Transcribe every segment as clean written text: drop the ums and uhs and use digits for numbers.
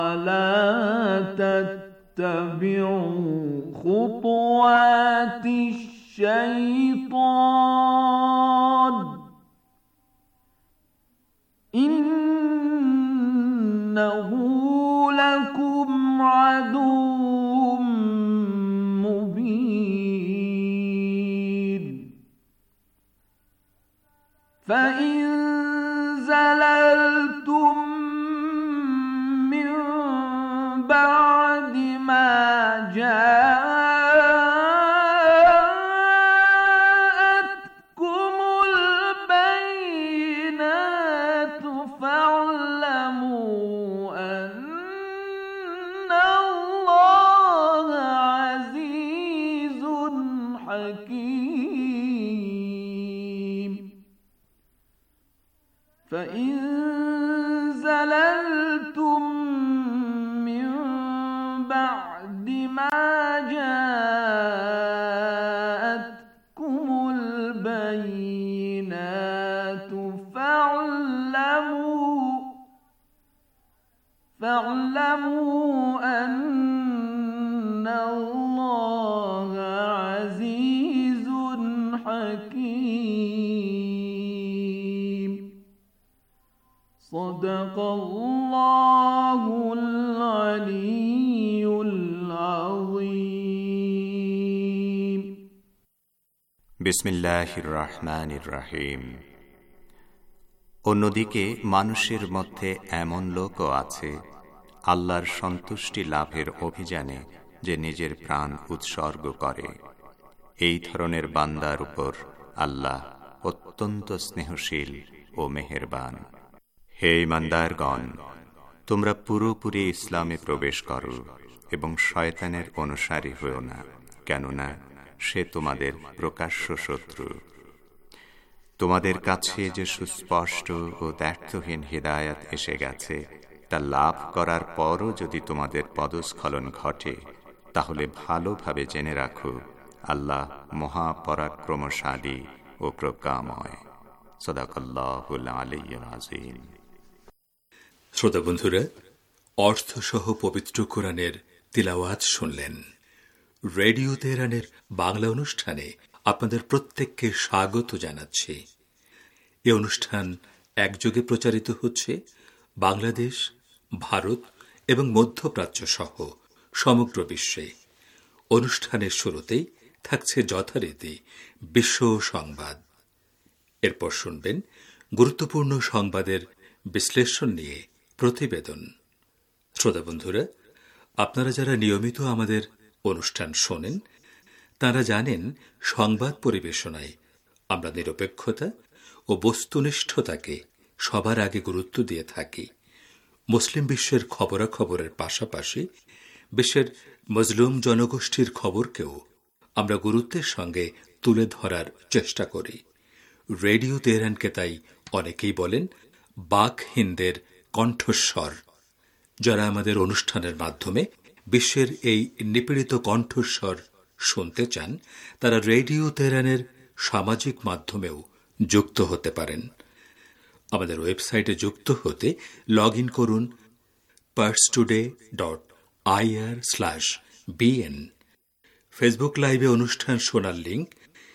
ولا تتبعوا خطوات الشيطان إنه لكم عدو مبين فإن زللتم من بعد ما جاءتكم البينات فاعلموا أن الله عزيز حكيم فإن زللتم من بعد ما جاءتكم البينات فاعلموا أن الله عزيز حكيم صدق الله العلي العظيم বিসমিল্লাহির রহমানির রহিম। অন্যদিকে মানুষের মধ্যে এমন লোকও আছে আল্লাহর সন্তুষ্টি লাভের অভিযানে যে নিজের প্রাণ উৎসর্গ করে। এই ধরনের বান্দার উপর আল্লাহ অত্যন্ত স্নেহশীল ও মেহেরবান। হে ঈমানদারগণ, তোমরা পুরোপুরি ইসলামে প্রবেশ করো এবং শয়তানের অনুসারী হও না, কেননা সে তোমাদের প্রকাশ্য শত্রু। তোমাদের কাছে যে সুস্পষ্ট ও দ্ব্যর্থহীন হিদায়াত এসে গেছে তা লাভ করার পরও যদি তোমাদের পদস্খলন ঘটে, তাহলে ভালোভাবে জেনে রাখো আল্লাহ মহাপরাক্রমশালী ও প্রজ্ঞাময়। সাদাকাল্লাহুল আলিয়্যুল আযীম। শ্রোতা বন্ধুরা, অর্থসহ পবিত্র কোরআনের তিলাওয়াত শুনলেন। রেডিও তেহরানের বাংলা অনুষ্ঠানে আপনাদের প্রত্যেককে স্বাগত জানাচ্ছি। এই অনুষ্ঠান একযোগে প্রচারিত হচ্ছে বাংলাদেশ, ভারত এবং মধ্যপ্রাচ্য সহ সমগ্র বিশ্বে। অনুষ্ঠানের শুরুতেই থাকছে যথারীতি বিশ্ব সংবাদ। এরপর শুনবেন গুরুত্বপূর্ণ সংবাদের বিশ্লেষণ নিয়ে প্রতিবেদন। শ্রোতা বন্ধুরা, আপনারা যারা নিয়মিত আমাদের অনুষ্ঠান শোনেন তারা জানেন সংবাদ পরিবেশনায় আমরা নিরপেক্ষতা ও বস্তুনিষ্ঠতাকে সবার আগে গুরুত্ব দিয়ে থাকি। মুসলিম বিশ্বের খবরাখবরের পাশাপাশি বিশ্বের মজলুম জনগোষ্ঠীর খবরকেও আমরা গুরুত্বের সঙ্গে তুলে ধরার চেষ্টা করি। রেডিও তেহরানকে তাই অনেকেই বলেন বাক হিন্দের কণ্ঠস্বর। যারা আমাদের অনুষ্ঠানের মাধ্যমে বিশ্বের এই নিপীড়িত কণ্ঠস্বর শুনতে চান, তারা রেডিও তেহরানের সামাজিক মাধ্যমেও যুক্ত হতে পারেন। আমাদের ওয়েবসাইটে যুক্ত হতে লগ ইন করুন parstoday.ir/bn। ফেসবুক লাইভে অনুষ্ঠান শোনার লিঙ্ক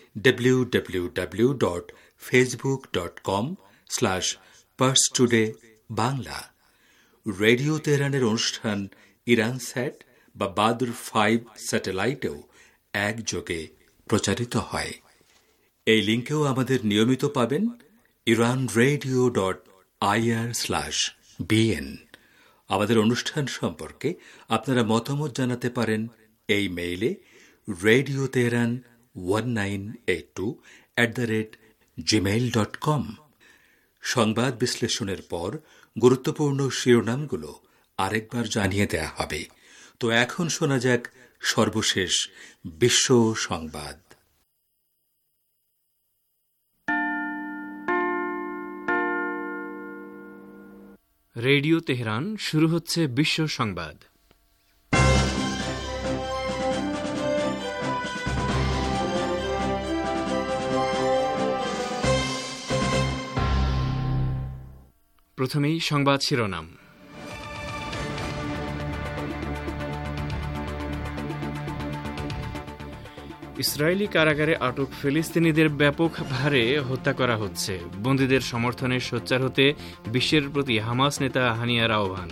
www.facebook.com/parstodaybangla। রেডিও তেহরানের অনুষ্ঠান ইরানস্যাট বা বাদর 5 স্যাটেলাইটেও একযোগে প্রচারিত হয়। এই লিঙ্কেও আমাদের নিয়মিত পাবেন iranradio.ir/bn। আমাদের অনুষ্ঠান সম্পর্কে আপনারা মতামত জানাতে পারেন এই মেইলে radioteheran1982@gmail.com। সংবাদ বিশ্লেষণের পর গুরুত্বপূর্ণ শিরোনামগুলো আরেকবার জানিয়ে দেয়া হবে। তো এখন শোনা যাক সর্বশেষ বিশ্ব সংবাদ। রেডিও তেহরান শুরু হচ্ছে বিশ্ব সংবাদ। প্রথমেই সংবাদ শিরোনাম। ইসরায়েলি কারাগারে আটক ফিলিস্তিনিদের ব্যাপক হারে হত্যা করা হচ্ছে। বন্দীদের সমর্থনে সোচ্চার হতে বিশ্বের প্রতি হামাস নেতা হানিয়ার আহ্বান।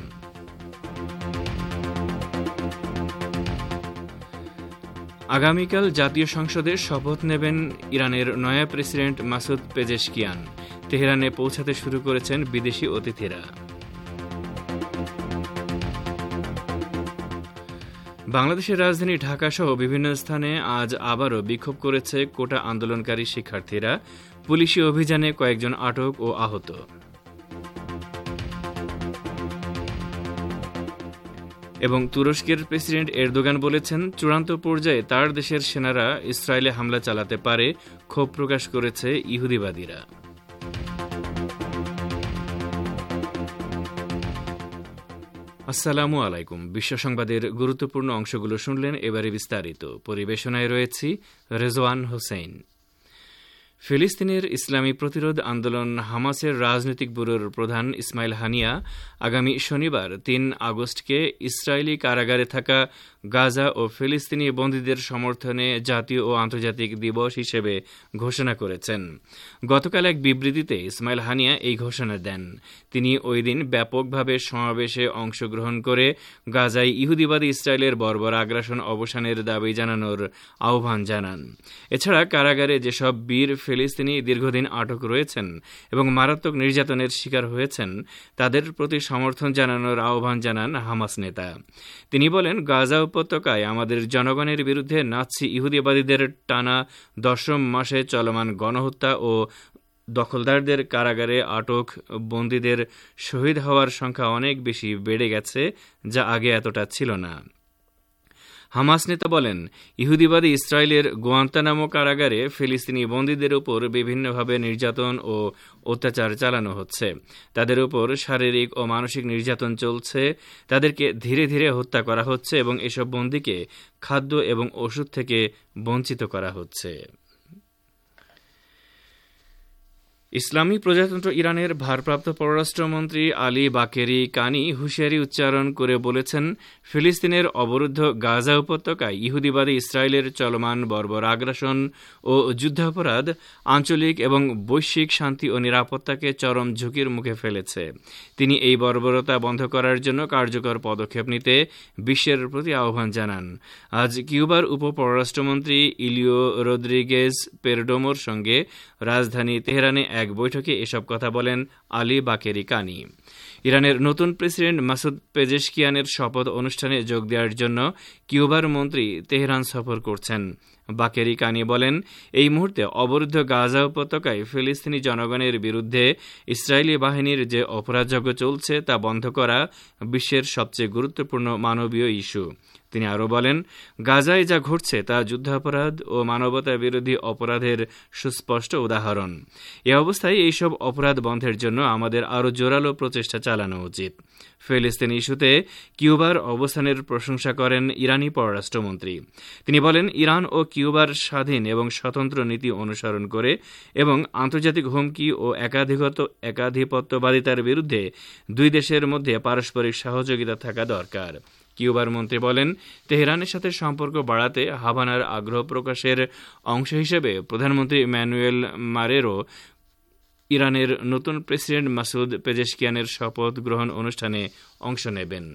আগামীকাল জাতীয় সংসদে শপথ নেবেন ইরানের নয়া প্রেসিডেন্ট মাসুদ পেজেশকিয়ান। তেহরানে পৌঁছাতে শুরু করেছেন বিদেশি অতিথিরা। বাংলাদেশের রাজধানী ঢাকাসহ বিভিন্ন স্থানে আজ আবারও বিক্ষোভ করেছে কোটা আন্দোলনকারী শিক্ষার্থীরা। পুলিশি অভিযানে কয়েকজন আটক ও আহত। এবং তুরস্কের প্রেসিডেন্ট এরদোগান বলেছেন, চূড়ান্ত পর্যায়ে তার দেশের সেনারা ইসরায়েলে হামলা চালাতে পারে, ক্ষোভ প্রকাশ করেছে ইহুদিবাদীরা। আসসালামু আলাইকুম। বিশ্ব সংবাদের গুরুত্বপূর্ণ অংশগুলো শুনলেন, এবারে বিস্তারিত। পরিবেশনায় রয়েছি রেজওয়ান হোসেন। ফিলিস্তিনের ইসলামী প্রতিরোধ আন্দোলন হামাসের রাজনৈতিক ব্যুরোর প্রধান ইসমাইল হানিয়া আগামী শনিবার ৩ আগস্টকে ইসরায়েলি কারাগারে থাকা গাজা ও ফিলিস্তিনি বন্দীদের সমর্থনে জাতীয় ও আন্তর্জাতিক দিবস হিসেবে ঘোষণা করেছেন। গতকাল এক বিবৃতিতে ইসমাইল হানিয়া এই ঘোষণা দেন। তিনি ওই দিন ব্যাপকভাবে সমাবেশে অংশগ্রহণ করে গাজায় ইহুদিবাদী ইসরায়েলের বর্বর আগ্রাসন অবসানের দাবি জানানোর আহ্বান জানান। এছাড়া কারাগারে যেসব বীর ফিলিস্তিনি দীর্ঘদিন আটক রয়েছেন এবং মারাত্মক নির্যাতনের শিকার হয়েছেন তাদের প্রতি সমর্থন জানানোর আহ্বান জানান হামাস নেতা। তিনি বলেন, গাজা উপত্যকায় আমাদের জনগণের বিরুদ্ধে নাৎসি ইহুদিবাদীদের টানা 10ম মাসে চলমান গণহত্যা ও দখলদারদের কারাগারে আটক বন্দীদের শহীদ হওয়ার সংখ্যা অনেক বেশি বেড়ে গেছে, যা আগে এতটা ছিল না। হামাস নেতা বলেন, ইহুদিবাদী ইসরায়েলের গুয়ান্তানামো কারাগারে ফিলিস্তিনি বন্দীদের উপর বিভিন্নভাবে নির্যাতন ও অত্যাচার চালানো হচ্ছে। তাদের উপর শারীরিক ও মানসিক নির্যাতন চলছে, তাদেরকে ধীরে ধীরে হত্যা করা হচ্ছে এবং এসব বন্দীকে খাদ্য এবং ওষুধ থেকে বঞ্চিত করা হচ্ছে। ইসলামী প্রজাতন্ত্র ইরানের ভারপ্রাপ্ত পররাষ্ট্রমন্ত্রী আলী বাকেরি কানি হুঁশিয়ারি উচ্চারণ করে বলেছেন, ফিলিস্তিনের অবরুদ্ধ গাজা উপত্যকায় ইহুদিবাদী ইসরায়েলের চলমান বর্বর আগ্রাসন ও যুদ্ধাপরাধ আঞ্চলিক এবং বৈশ্বিক শান্তি ও নিরাপত্তাকে চরম ঝুঁকির মুখে ফেলেছে। তিনি এই বর্বরতা বন্ধ করার জন্য কার্যকর পদক্ষেপ নিতে বিশ্বের প্রতি আহ্বান জানান। আজ কিউবার উপপররাষ্ট্রমন্ত্রী ইলিও রদ্রিগেজ পেরডোমোর সঙ্গে রাজধানী তেহরানে এক বৈঠকে এসব কথা বলেন আলী বাকেরি কানি। ইরানের নতুন প্রেসিডেন্ট মাসুদ পেজেশকিয়ানের শপথ অনুষ্ঠানে যোগ দেওয়ার জন্য কিউবার মন্ত্রী তেহরান সফর করছেন। বাকেরি কানি বলেন, এই মুহূর্তে অবরুদ্ধ গাজা উপত্যকায় ফিলিস্তিনি জনগণের বিরুদ্ধে ইসরায়েলি বাহিনীর যে অপরাধযজ্ঞ চলছে তা বন্ধ করা বিশ্বের সবচেয়ে গুরুত্বপূর্ণ মানবীয় ইস্যু। তিনি আরও বলেন, গাজায় যা ঘটছে তা যুদ্ধাপরাধ ও মানবতা বিরোধী অপরাধের সুস্পষ্ট উদাহরণ। এ অবস্থায় এইসব অপরাধ বন্ধের জন্য আমাদের আরও জোরালো প্রচেষ্টা চালানো উচিত। ফিলিস্তিন ইস্যুতে কিউবার অবস্থানের প্রশংসা করেন ইরানি পররাষ্ট্রমন্ত্রী। তিনি বলেন, ইরান ও কিউবার স্বাধীন এবং স্বতন্ত্র নীতি অনুসরণ করে এবং আন্তর্জাতিক হুমকি ও একাধিপত্যবাদিতার বিরুদ্ধে দুই দেশের মধ্যে পারস্পরিক সহযোগিতা থাকা দরকার। কিউবার মন্ত্রী বলেন, তেহরানের সাথে সম্পর্ক বাড়াতে হাভানার আগ্রহ প্রকাশের অংশ হিসেবে প্রধানমন্ত্রী ম্যানুয়েল মারেরো ইরানের নতুন প্রেসিডেন্ট মাসুদ পেজেশকিয়ানের শপথ গ্রহণ অনুষ্ঠানে অংশ নেবেন।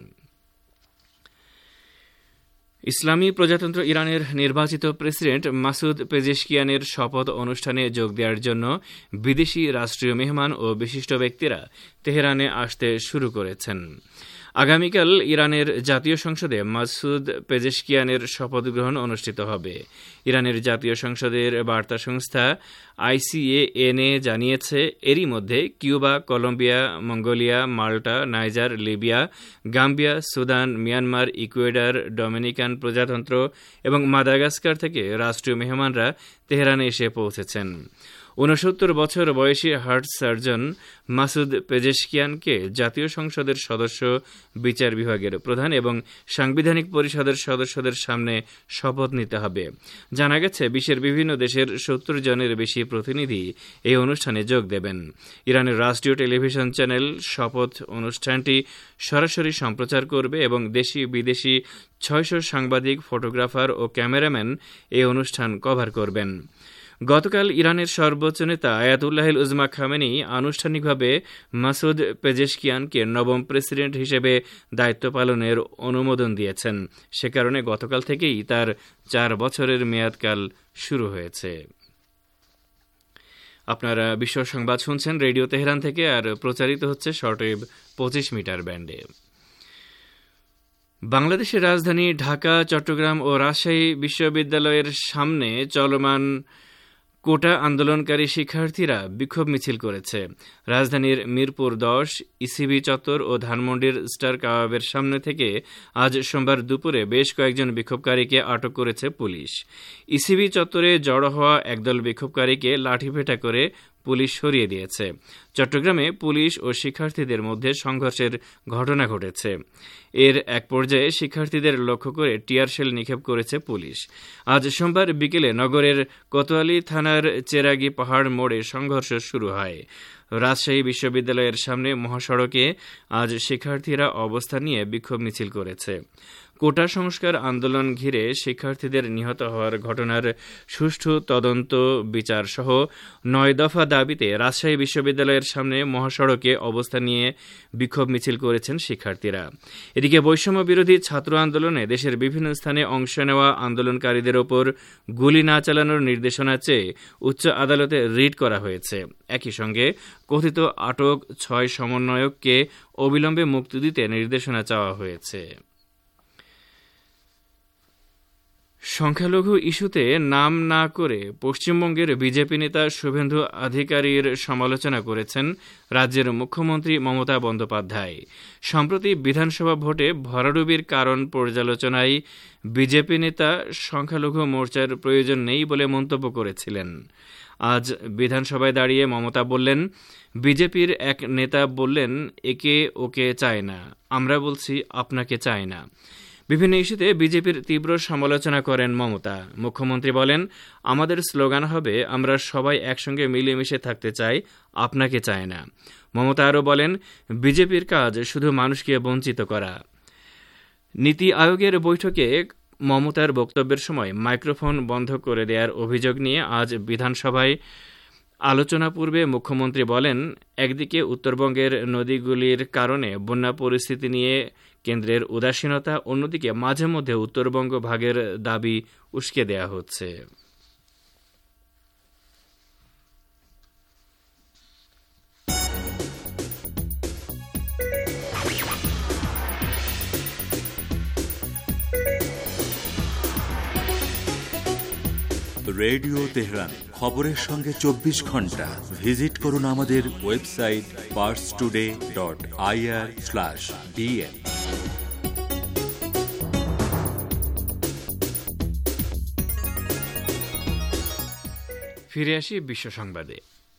ইসলামী প্রজাতন্ত্র ইরানের নির্বাচিত প্রেসিডেন্ট মাসুদ পেজেশকিয়ানের শপথ অনুষ্ঠানে যোগ দেওয়ার জন্য বিদেশি রাষ্ট্রীয় মেহমান ও বিশিষ্ট ব্যক্তিরা তেহরানে আসতে শুরু করেছেন। আগামীকাল ইরানের জাতীয় সংসদে মাসুদ পেজেশকিয়ানের শপথ গ্রহণ অনুষ্ঠিত হবে। ইরানের জাতীয় সংসদের বার্তা সংস্থা ICANA জানিয়েছে, এরই মধ্যে Cuba, Colombia, Mongolia, Malta, Niger, Libya, Gambia, Sudan, Myanmar, Ecuador, Dominican প্রজাতন্ত্র এবং মাদাগাস্কার থেকে রাষ্ট্রীয় মেহমানরা তেহরানে এসে পৌঁছেছেন। 69 বছর বয়সী হার্ট সার্জন মাসুদ পেজেশকিয়ানকে জাতীয় সংসদের সদস্য, বিচার বিভাগের প্রধান এবং সাংবিধানিক পরিষদের সদস্যদের সামনে শপথ নিতে হবে। জানা গেছে বিশ্বের বিভিন্ন দেশের 70 জনের বেশি প্রতিনিধি এই অনুষ্ঠানে যোগ দেবেন। ইরানের রাষ্ট্রীয় টেলিভিশন চ্যানেল শপথ অনুষ্ঠানটি সরাসরি সম্প্রচার করবে এবং দেশি বিদেশি 600 সাংবাদিক, ফটোগ্রাফার ও ক্যামেরাম্যান এই অনুষ্ঠান কভার করবেন। গতকাল ইরানের সর্বোচ্চ নেতা আয়াতুল্লাহিল উজমা খামেনি আনুষ্ঠানিকভাবে মাসুদ পেজেশকিয়ানকে নবম প্রেসিডেন্ট হিসেবে দায়িত্ব পালনের অনুমোদন দিয়েছেন। সে কারণে গতকাল থেকেই তার 4 বছরের মেয়াদকাল শুরু হয়েছে। আপনারা বিশ্ব সংবাদ শুনছেন রেডিও তেহরান থেকে, আর প্রচারিত হচ্ছে শর্টওয়েভ 25 মিটার ব্যান্ডে। বাংলাদেশের রাজধানী ঢাকা, চট্টগ্রাম ও রাজশাহী বিশ্ববিদ্যালয়ের সামনে চলমান কোটা আন্দোলনকারী শিক্ষার্থীরা বিক্ষোভ মিছিল করেছে। রাজধানীর মিরপুর 10, ইসিবি চত্বর ও ধানমন্ডির স্টার কাবাবের সামনে থেকে আজ সোমবার দুপুরে বেশ কয়েকজন বিক্ষোভকারীকে আটক করেছে পুলিশ। ইসিবি চত্বরে জড়ো হওয়া একদল বিক্ষোভকারীকে লাঠিপেটা করে পুলিশ সরিয়ে দিয়েছে। চট্টগ্রামে পুলিশ ও শিক্ষার্থীদের মধ্যে সংঘর্ষের ঘটনা ঘটেছে। এর এক পর্যায়ে শিক্ষার্থীদের লক্ষ্য করে টিয়ার শেল নিক্ষেপ করেছে পুলিশ। আজ সোমবার বিকেলে নগরের কোতোয়ালি থানার চেরাগি পাহাড় মোড়ে সংঘর্ষ শুরু হয়। রাজশাহী বিশ্ববিদ্যালয়ের সামনে মহাসড়কে আজ শিক্ষার্থীরা অবস্থান নিয়ে বিক্ষোভ মিছিল করেছে। কোটা সংস্কার আন্দোলন ঘিরে শিক্ষার্থীদের নিহত হওয়ার ঘটনার সুষ্ঠু তদন্ত, বিচার সহ 9 দফা দাবিতে রাজশাহী বিশ্ববিদ্যালয়ের সামনে মহাসড়কে অবস্থান নিয়ে বিক্ষোভ মিছিল করেছেন শিক্ষার্থীরা। এদিকে বৈষম্য বিরোধী ছাত্র আন্দোলনে দেশের বিভিন্ন স্থানে অংশ নেওয়া আন্দোলনকারীদের ওপর গুলি না চালানোর নির্দেশনা চেয়ে উচ্চ আদালতে রিট করা হয়েছে। একই সঙ্গে কথিত আটক 6 সমন্বয়ককে অবিলম্বে মুক্তি দিতে নির্দেশনা চাওয়া হয়েছে। সংখ্যালঘু ইস্যুতে নাম না করে পশ্চিমবঙ্গের বিজেপি নেতা শুভেন্দু অধিকারীর সমালোচনা করেছেন রাজ্যের মুখ্যমন্ত্রী মমতা বন্দ্যোপাধ্যায়। সম্প্রতি বিধানসভা ভোটে ভরাডুবির কারণ পর্যালোচনায় বিজেপি নেতা সংখ্যালঘু মোর্চার প্রয়োজন নেই বলে মন্তব্য করেছিলেন। আজ বিধানসভায় দাঁড়িয়ে মমতা বললেন, বিজেপির এক নেতা বললেন একে ওকে চায় না, আমরা বলছি আপনাকে চায় না। বিভিন্ন ইস্যুতে বিজেপির তীব্র সমালোচনা করেন মমতা। মুখ্যমন্ত্রী বলেন, আমাদের স্লোগান হবে আমরা সবাই একসঙ্গে মিলেমিশে থাকতে চাই, আপনাকে চায় না। মমতা আরও বলেন, বিজেপির কাজ শুধু মানুষকে বঞ্চিত করা। নীতি আয়োগের বৈঠকে মমতার বক্তব্যের সময় মাইক্রোফোন বন্ধ করে দেওয়ার অভিযোগ নিয়ে আজ বিধানসভায় আলোচনা পূর্বে মুখ্যমন্ত্রী বলেন, একদিকে উত্তরবঙ্গের নদীগুলির কারণে বন্যা পরিস্থিতি নিয়ে কেন্দ্রের উদাসীনতা, অন্যদিকে মাঝে মধ্যে উত্তরবঙ্গ ভাগের দাবি উস্কে দেয়া হচ্ছে। রেডিও তেহরান, খবরের সঙ্গে 24 ঘন্টা। ভিজিট করুন আমাদের ওয়েবসাইট parstoday.ir/dn। ফিরে আসি বিশ্ব সংবাদে।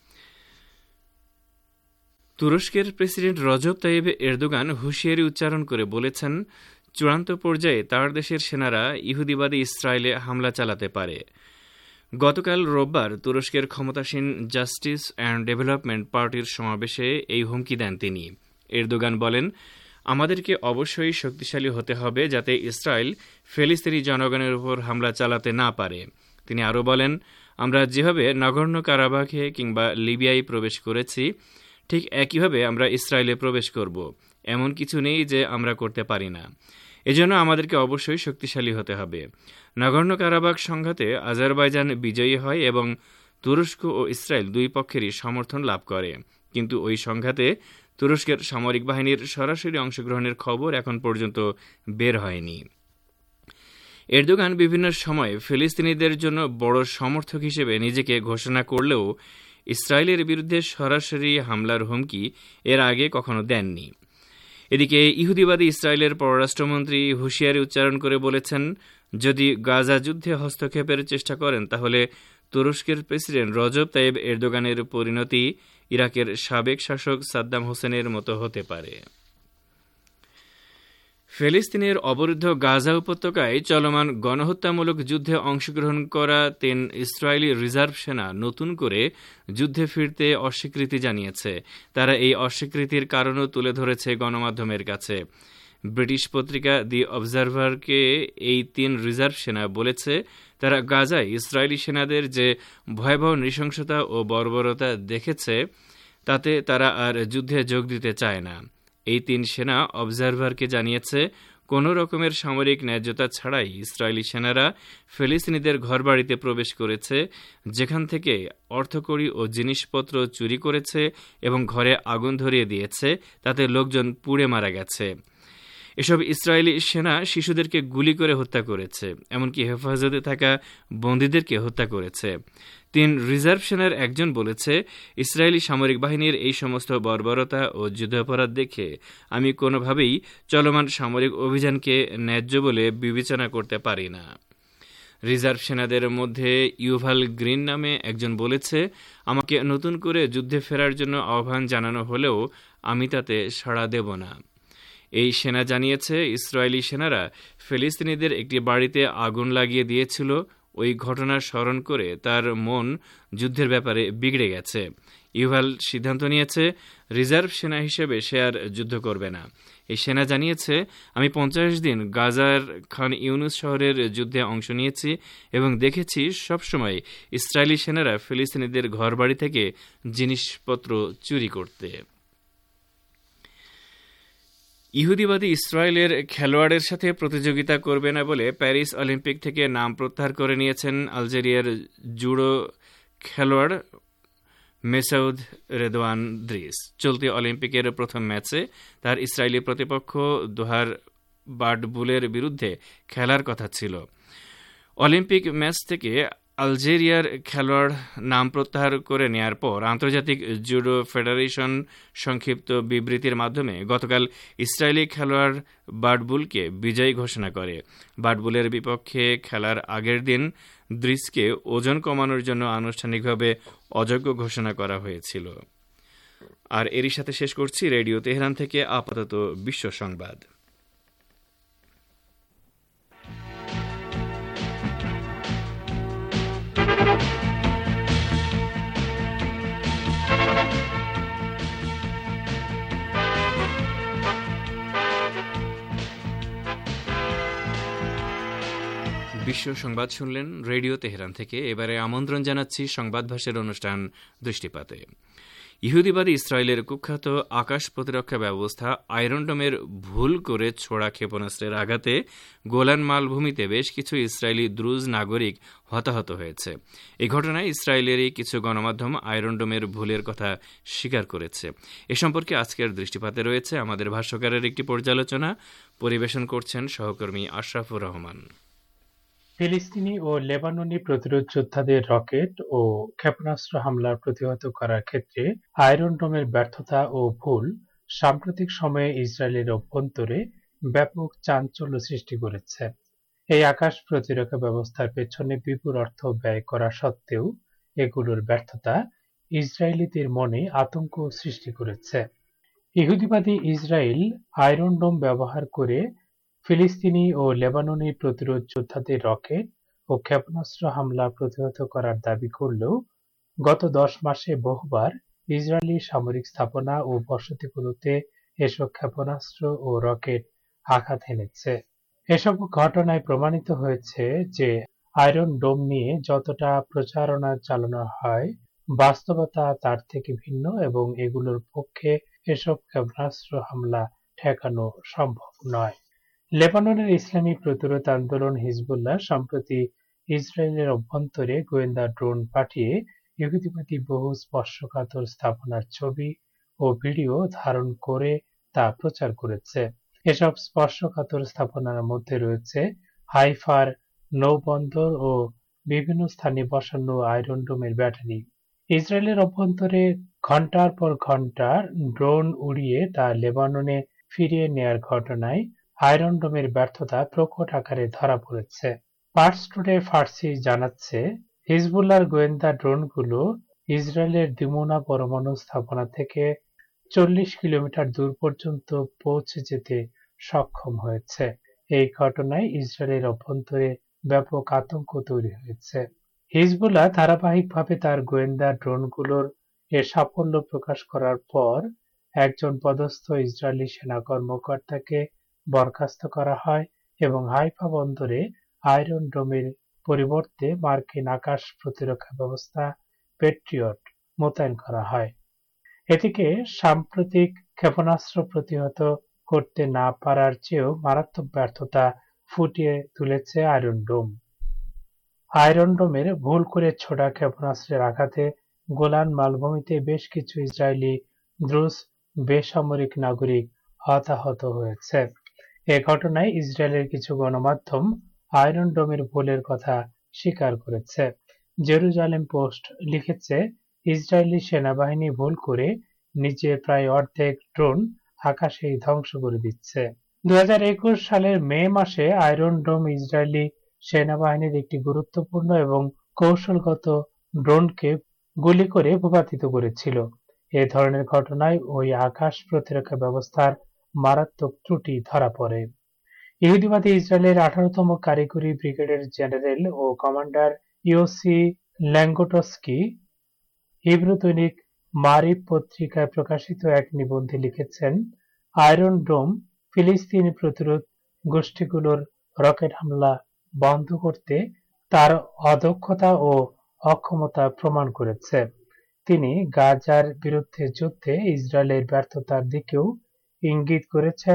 তুরস্কের প্রেসিডেন্ট রজব তাইয়িব এরদোগান হুঁশিয়ারি উচ্চারণ করে বলেছেন, চূড়ান্ত পর্যায়ে তার দেশের সেনারা ইহুদিবাদী ইসরায়েলে হামলা চালাতে পারে। গতকাল রোববার তুরস্কের ক্ষমতাসীন জাস্টিস অ্যান্ড ডেভেলপমেন্ট পার্টির সমাবেশে এই হুমকি দেন তিনি। এরদোগান বলেন, আমাদেরকে অবশ্যই শক্তিশালী হতে হবে যাতে ইসরায়েল ফিলিস্তিনি জনগণের উপর হামলা চালাতে না পারে। তিনি আরও বলেন, আমরা যেভাবে নগর্নো কারাবাখে কিংবা লিবিয়ায় প্রবেশ করেছি, ঠিক একইভাবে আমরা ইসরায়েলে প্রবেশ করব। এমন কিছু নেই যে আমরা করতে পারি না। এজন্য আমাদেরকে অবশ্যই শক্তিশালী হতে হবে। নগর্নো কারাবাখ সংঘাতে আজারবাইজান বিজয়ী হয় এবং তুরস্ক ও ইসরায়েল দুই পক্ষেরই সমর্থন লাভ করে, কিন্তু ওই সংঘাতে তুরস্কের সামরিক বাহিনীর সরাসরি অংশগ্রহণের খবর এখন পর্যন্ত বের হয়নি। এরদোগান বিভিন্ন সময় ফিলিস্তিনিদের জন্য বড় সমর্থক হিসেবে নিজেকে ঘোষণা করলেও ইসরায়েলের বিরুদ্ধে সরাসরি হামলার হুমকি এর আগে কখনো দেননি। এদিকে ইহুদিবাদী ইসরায়েলের পররাষ্ট্রমন্ত্রী হুঁশিয়ারি উচ্চারণ করে বলেছেন, যদি গাজা যুদ্ধে হস্তক্ষেপের চেষ্টা করেন তাহলে তুরস্কের প্রেসিডেন্ট রজব তাইব এরদোগানের পরিণতি ইরাকের সাবেক শাসক সাদ্দাম হোসেনের মতো হতে পারে। ফিলিস্তিনের অবরুদ্ধ গাজা উপত্যকায় চলমান গণহত্যামূলক যুদ্ধে অংশগ্রহণ করা ৩ ইসরায়েলি রিজার্ভ সেনা নতুন করে যুদ্ধে ফিরতে অস্বীকৃতি জানিয়েছে। তারা এই অস্বীকৃতির কারণও তুলে ধরেছে গণমাধ্যমের কাছে। ব্রিটিশ পত্রিকা দি অবজারভারকে এই ৩ রিজার্ভ সেনা বলেছে, তারা গাজায় ইসরায়েলি সেনাদের যে ভয়াবহ নৃশংসতা ও বর্বরতা দেখেছে তাতে তারা আর যুদ্ধে যোগ দিতে চায় না। এই ৩ সেনা অবজারভারকে জানিয়েছে, কোনো রকমের সামরিক ন্যায্যতা ছাড়াই ইসরায়েলি সেনারা ফিলিস্তিনিদের ঘরবাড়িতে প্রবেশ করেছে, যেখান থেকে অর্থকড়ি ও জিনিসপত্র চুরি করেছে এবং ঘরে আগুন ধরিয়ে দিয়েছে, তাতে লোকজন পুড়ে মারা গেছে। এসব ইসরায়েলি সেনা শিশুদেরকে গুলি করে হত্যা করেছে, এমনকি হেফাজতে থাকা বন্দীদেরকে হত্যা করেছে। ৩ রিজার্ভ সেনার একজন বলেছে, ইসরায়েলি সামরিক বাহিনীর এই সমস্ত বর্বরতা ও যুদ্ধাপরাধ দেখে আমি কোনোভাবেই চলমান সামরিক অভিযানকে ন্যায্য বলে বিবেচনা করতে পারি না। রিজার্ভ সেনাদের মধ্যে ইউভাল গ্রিন নামে একজন বলেছে, আমাকে নতুন করে যুদ্ধে ফেরার জন্য আহ্বান জানানো হলেও আমি তাতে সাড়া দেব না। এই সেনা জানিয়েছে, ইসরায়েলি সেনারা ফিলিস্তিনিদের একটি বাড়িতে আগুন লাগিয়ে দিয়েছিল। ওই ঘটনা স্মরণ করে তার মন যুদ্ধের ব্যাপারে বিগড়ে গেছে। ইউভাল সিদ্ধান্ত নিয়েছে রিজার্ভ সেনা হিসেবে সে আর যুদ্ধ করবে না। এই সেনা জানিয়েছে, আমি 50 দিন গাজার খান ইউনুস শহরের যুদ্ধে অংশ নিয়েছি এবং দেখেছি সবসময় ইসরায়েলি সেনারা ফিলিস্তিনিদের ঘরবাড়ি থেকে জিনিসপত্র চুরি করতে। ইহুদিবাদী ইসরায়েলের খেলোয়াড়ের সাথে প্রতিযোগিতা করবে না বলে প্যারিস অলিম্পিক থেকে নাম প্রত্যাহার করে নিয়েছেন আলজেরিয়ার জুডো খেলোয়াড় মেসাউদ রেদওয়ান দ্রিস। চলতি অলিম্পিকের প্রথম ম্যাচে তার ইসরায়েলি প্রতিপক্ষ দোহার বার্ডবুলের বিরুদ্ধে খেলার কথা ছিল। অলিম্পিক ম্যাচ থেকে আলজেরিয়ার খেলোয়াড় নাম প্রত্যাহার করে নেয়ার পর আন্তর্জাতিক জুডো ফেডারেশন সংক্ষিপ্ত বিবৃতির মাধ্যমে গতকাল ইসরায়েলি খেলোয়াড় বার্ডবুলকে বিজয়ী ঘোষণা করে। বার্ডবুলের বিপক্ষে খেলার আগের দিন দ্রিসকে ওজন কমানোর জন্য আনুষ্ঠানিকভাবে অযোগ্য ঘোষণা করা হয়েছিল। আর এরই সাথে শেষ করছি রেডিও তেহরান থেকে আপাতত বিশ্ব সংবাদ। বিশ্ব সংবাদ শুনলেন রেডিও তেহরান থেকে। এবারে আমন্ত্রণ জানাচ্ছি সংবাদ ভাষের অনুষ্ঠান দৃষ্টিপাতে। ইহুদিবাদী ইসরায়েলের কুখ্যাত আকাশ প্রতিরক্ষা ব্যবস্থা আয়রন ডোমের ভুল করে ছোড়া ক্ষেপণাস্ত্রের আঘাতে গোলান মালভূমিতে বেশ কিছু ইসরায়েলি দ্রুজ নাগরিক হতাহত হয়েছে। এই ঘটনায় ইসরায়েলেরই কিছু গণমাধ্যম আয়রন ডোমের ভুলের কথা স্বীকার করেছে। এ সম্পর্কে আজকের দৃষ্টিপাতে রয়েছে আমাদের ভাষ্যকারের একটি পর্যালোচনা। পরিবেশন করছেন সহকর্মী আশরাফুর রহমান। ফিলিস্তিনি ও লেবাননি প্রতিরোধ যোদ্ধাদের রকেট ও ক্ষেপণাস্ত্র হামলা প্রতিহত করার ক্ষেত্রে আয়রন ডোমের ব্যর্থতা ও ভুল সাম্প্রতিক সময়ে ইসরায়েলের অভ্যন্তরে ব্যাপক চাঞ্চল্য সৃষ্টি করেছে। এই আকাশ প্রতিরক্ষা ব্যবস্থার পেছনে বিপুল অর্থ ব্যয় করা সত্ত্বেও এগুলোর ব্যর্থতা ইসরায়েলিদের মনে আতঙ্ক সৃষ্টি করেছে। ইহুদিবাদী ইসরায়েল আয়রন ডোম ব্যবহার করে ফিলিস্তিনি ও লেবাননি প্রতিরোধ যোদ্ধাদের রকেট ও ক্ষেপণাস্ত্র হামলা প্রতিহত করার দাবি করলেও গত 10 মাসে বহুবার ইসরায়েলি সামরিক স্থাপনা ও বসতিগুলোতে এসব ক্ষেপণাস্ত্র ও রকেট আঘাত হেনেছে। এসব ঘটনায় প্রমাণিত হয়েছে যে আয়রন ডোম নিয়ে যতটা প্রচারণা চালানো হয়, বাস্তবতা তার থেকে ভিন্ন এবং এগুলোর পক্ষে এসব ক্ষেপণাস্ত্র হামলা ঠেকানো সম্ভব নয়। লেবাননের ইসলামী প্রতিরোধ আন্দোলন হিজবুল্লাহ সম্প্রতি ইসরায়েলের অভ্যন্তরে গোয়েন্দা ড্রোন পাঠিয়ে ইহুদিবাদী বহু স্পর্শকাতর স্থাপনার ছবি ও ভিডিও ধারণ করে তা প্রচার করেছে। এসব স্পর্শকাতর স্থাপনার মধ্যে রয়েছে হাইফার নৌবন্দর ও বিভিন্ন স্থানে বসানো আয়রন ডোমের ব্যাটারি। ইসরায়েলের অভ্যন্তরে ঘণ্টার পর ঘণ্টা ড্রোন উড়িয়ে তা লেবাননে ফিরিয়ে নেয়ার ঘটনায় আয়রন ডোমের ব্যর্থতা প্রকট আকারে ধরা পড়েছে। পার্স টুডে ফার্সি জানাচ্ছে, হিজবুল্লাহর গোয়েন্দা ড্রোনগুলো ইসরায়েলের দিমোনা পরমাণু স্থাপনা থেকে 40 কিলোমিটার দূর পর্যন্ত পৌঁছে যেতে সক্ষম হয়েছে। এই ঘটনায় ইসরায়েলের অভ্যন্তরে ব্যাপক আতঙ্ক তৈরি হয়েছে। হিজবুল্লাহ ধারাবাহিকভাবে তার গোয়েন্দা ড্রোনগুলোর এ সাফল্য প্রকাশ করার পর একজন পদস্থ ইসরায়েলি সেনা কর্মকর্তাকে বরখাস্ত করা হয় এবং হাইফা বন্দরে আয়রন ডোমের পরিবর্তে মার্কিন আকাশ প্রতিরক্ষা ব্যবস্থা প্যাট্রিয়ট মোতায়েন করা হয়। এটিকে সাম্প্রতিক ক্ষেপণাস্ত্র প্রতিহত করতে না পারার চেয়েও মারাত্মক ব্যর্থতা ফুটিয়ে তুলেছে আয়রন ডোম। আয়রন ডোমের ভুল করে ছোড়া ক্ষেপণাস্ত্রের আঘাতে গোলান মালভূমিতে বেশ কিছু ইসরায়েলি দ্রুজ বেসামরিক নাগরিক হতাহত হয়েছে। এ ঘটনায় ইসরায়েলের কিছু গণমাধ্যম আয়রন ডোমের ভুলের কথা স্বীকার করেছে। জেরুজালেম পোস্ট লিখেছে, ইসরায়েলি সেনাবাহিনী ভুল করে নিজের প্রায় অর্ধেক ড্রোন আকাশেই ধ্বংস করে দিচ্ছে। 2021 সালের মে মাসে আয়রন ডোম ইসরায়েলি সেনাবাহিনীর একটি গুরুত্বপূর্ণ এবং কৌশলগত ড্রোনকে গুলি করে ভূপাতিত করেছিল। এ ধরনের ঘটনায় ওই আকাশ প্রতিরক্ষা ব্যবস্থার মারাত্মক ত্রুটি ধরা পড়ে। ইহুদিবাদী ইসরায়েলের 18তম কারিগরি ব্রিগেডের জেনারেল ও কমান্ডার ইওসি ল্যাঙ্গোটস্কি হিব্রু দৈনিক মারিব পত্রিকায় প্রকাশিত এক নিবন্ধে লিখেছেন, আয়রন ডোম ফিলিস্তিনি প্রতিরোধ গোষ্ঠীগুলোর রকেট হামলা বন্ধ করতে তার অদক্ষতা ও অক্ষমতা প্রমাণ করেছে। তিনি গাজার বিরুদ্ধে যুদ্ধে ইসরায়েলের ব্যর্থতার দিকেও ইঙ্গিত করেছেন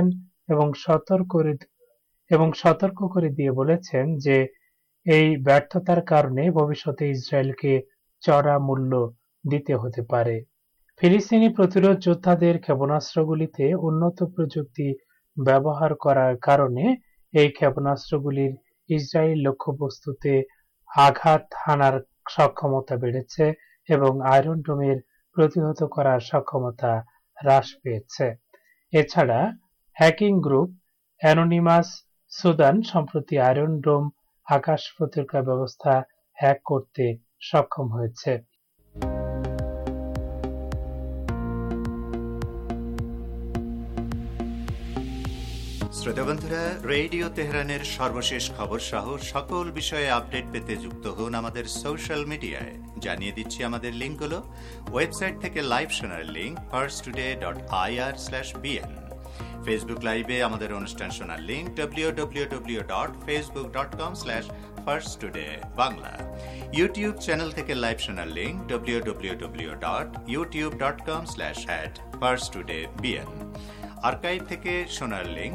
এবং সতর্ক করে দিয়ে বলেছেন যে এই ব্যর্থতার কারণে ভবিষ্যতে ইসরায়েলকে চড়া মূল্য দিতে হতে পারে। ফিলিস্তিনি প্রতিরোধ যোদ্ধাদের ক্ষেপণাস্ত্রগুলিতে উন্নত প্রযুক্তি ব্যবহার করার কারণে এই ক্ষেপণাস্ত্রগুলির ইসরায়েল লক্ষ্যবস্তুতে আঘাত হানার সক্ষমতা বেড়েছে এবং আয়রন ডোমের প্রতিহত করার সক্ষমতা হ্রাস পেয়েছে। এছাড়া হ্যাকিং গ্রুপ অ্যানোনিমাস সুদান সম্প্রতি আয়রন ডোম আকাশ প্রতিরক্ষা ব্যবস্থা হ্যাক করতে সক্ষম হয়েছে। শ্রোতা বন্ধুরা, রেডিও তেহরানের সর্বশেষ খবর সহ সকল বিষয়ে আপডেট পেতে যুক্ত হন আমাদের সোশ্যাল মিডিয়ায়। জানিয়ে দিচ্ছি আমাদের লিঙ্কগুলো। ওয়েবসাইট থেকে লাইভ শোনার লিঙ্ক firsttoday.ir/bn, ফেসবুক লাইভে আমাদের অনুষ্ঠান শোনার লিঙ্ক www.facebook.com/firsttoday/bangla, ইউটিউব চ্যানেল থেকে লাইভ শোনার লিঙ্ক www.youtube.com/@firsttodaybn, আর্কাইভ থেকে শোনার লিঙ্ক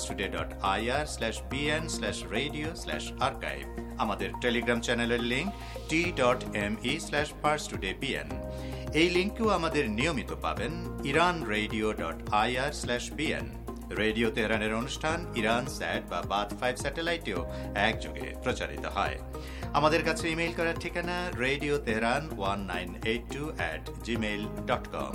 firsttoday.ir/bn/radio/archive, আমাদের টেলিগ্রাম চ্যানেলের লিঙ্ক t.me/firsttodaybn। এই লিঙ্কেও আমাদের নিয়মিত পাবেন iranradio.ir/bn। রেডিও তেহরানের অনুষ্ঠান ইরান স্যাট বা বাদ 5 স্যাটেলাইটেও একযোগে প্রচারিত হয়। আমাদের কাছে ইমেইল করার ঠিকানা radioteheran1982@gmail.com।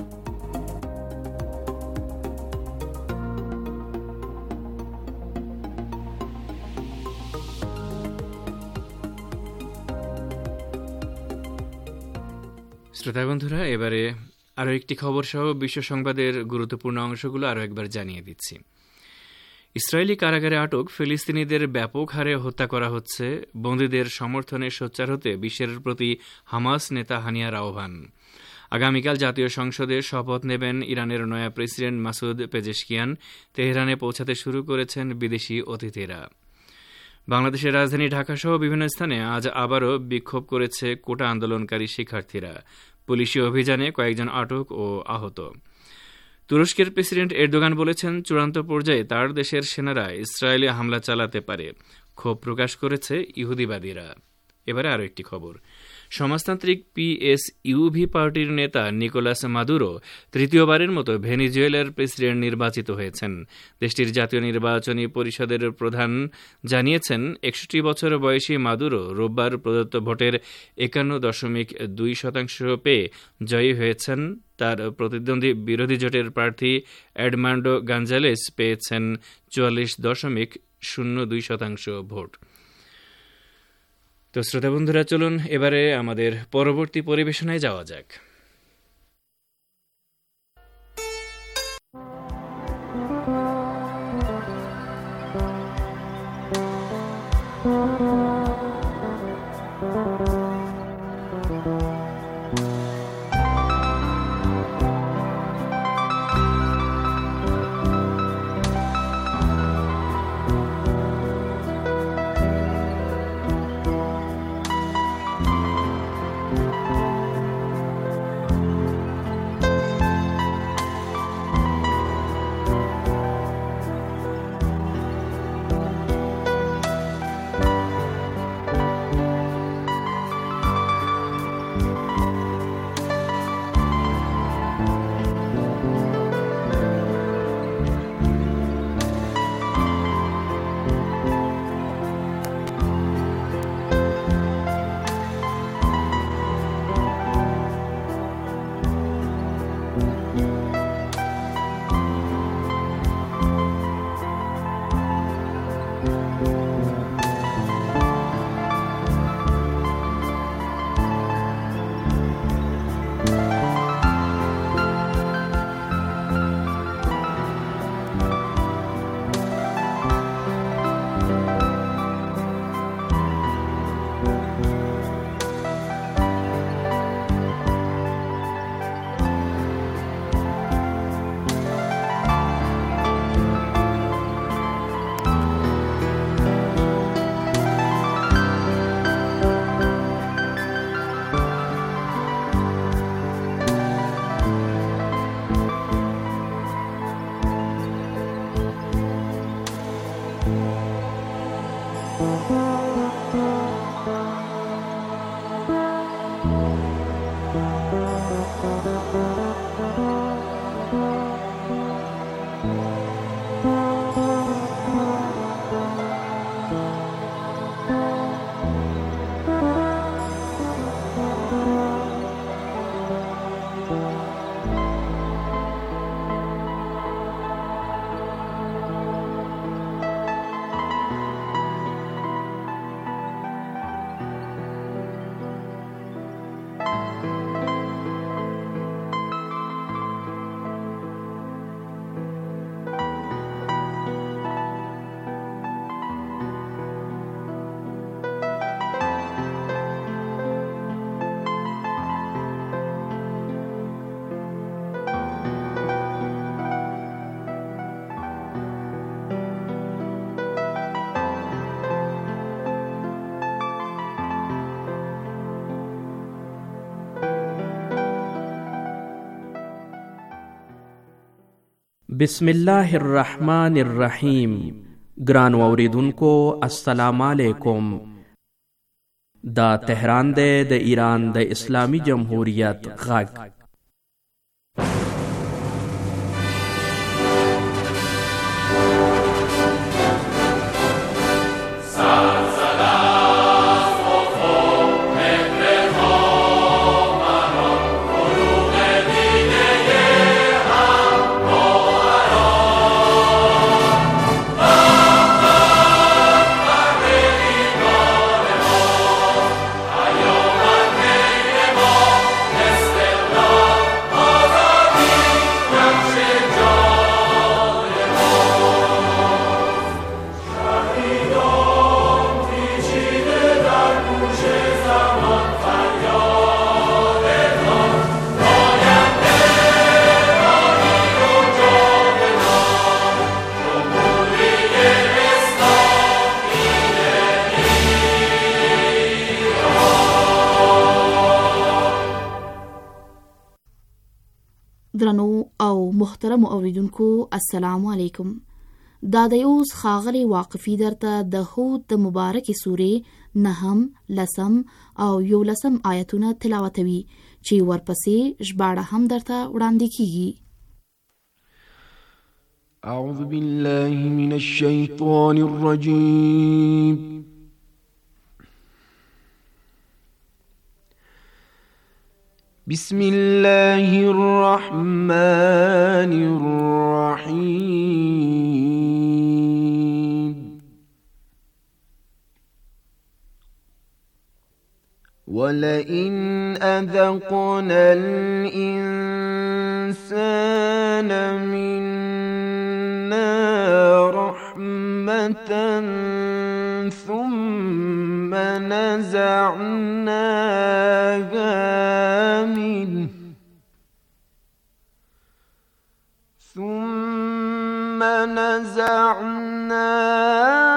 শ্রোতা বন্ধুরা, এবারে আরও একটি খবর সহ বিশ্ব সংবাদের গুরুত্বপূর্ণ অংশগুলো আরও একবার জানিয়ে দিচ্ছি। ইসরায়েলি কারাগারে আটক ফিলিস্তিনিদের ব্যাপক হারে হত্যা করা হচ্ছে। বন্দীদের সমর্থনে সোচ্চার হতে বিশ্বের প্রতি হামাস নেতা হানিয়ার আহ্বান। আগামীকাল জাতীয় সংসদে শপথ নেবেন ইরানের নয়া প্রেসিডেন্ট মাসুদ পেজেশকিয়ান। তেহরানে পৌঁছাতে শুরু করেছেন বিদেশি অতিথিরা। বাংলাদেশের রাজধানী ঢাকাসহ বিভিন্ন স্থানে আজ আবারও বিক্ষোভ করেছে কোটা আন্দোলনকারী শিক্ষার্থীরা। পুলিশি অভিযানে কয়েকজন আটক ও আহত। তুরস্কের প্রেসিডেন্ট এরদোগান বলেছেন, চূড়ান্ত পর্যায়ে তার দেশের সেনারা ইসরায়েলে হামলা চালাতে পারে। ক্ষোভ প্রকাশ করেছে ইহুদিবাদীরা। এবারে আরও একটি খবর। সমাজতান্ত্রিক পিএসইউভি পার্টির নেতা নিকোলাস মাদুরো তৃতীয়বারের মতো ভেনেজুয়েলার প্রেসিডেন্ট নির্বাচিত হয়েছেন। দেশটির জাতীয় নির্বাচনী পরিষদের প্রধান জানিয়েছেন, 61 বছর বয়সী মাদুরো রোববার প্রদত্ত ভোটের 51.2% পেয়ে জয়ী হয়েছেন। তার প্রতিদ্বন্দ্বী বিরোধী জোটের প্রার্থী এডমান্ডো গঞ্জালেস পেয়েছেন 44.02% ভোট। তো শ্রোতা বন্ধুরা, চলুন এবারে আমাদের পরবর্তী পরিবেশনায় যাওয়া যাক। बिस्मिल्लाहिर्रहमानिर्रहीम। ग्रानो औरिदुनको अस्सलाम वालेकुम। दा तेहरान दे द ईरान द इस्लामी जमहूरियत गग। درنو او محترم اوریدونکو السلام علیکم. دا د اوس خاغلی واقفی درته د هود د مبارک سورې 9 10 او 11 آیتونه تلاوتوي چې ورپسې ژباړه هم درته وړاندې کیږي. اعوذ بالله من الشیطان الرجیم. بسم الله الرحمن الرحيم. ولئن أذقنا الإنسان منا رحمة ثم نزعناها منه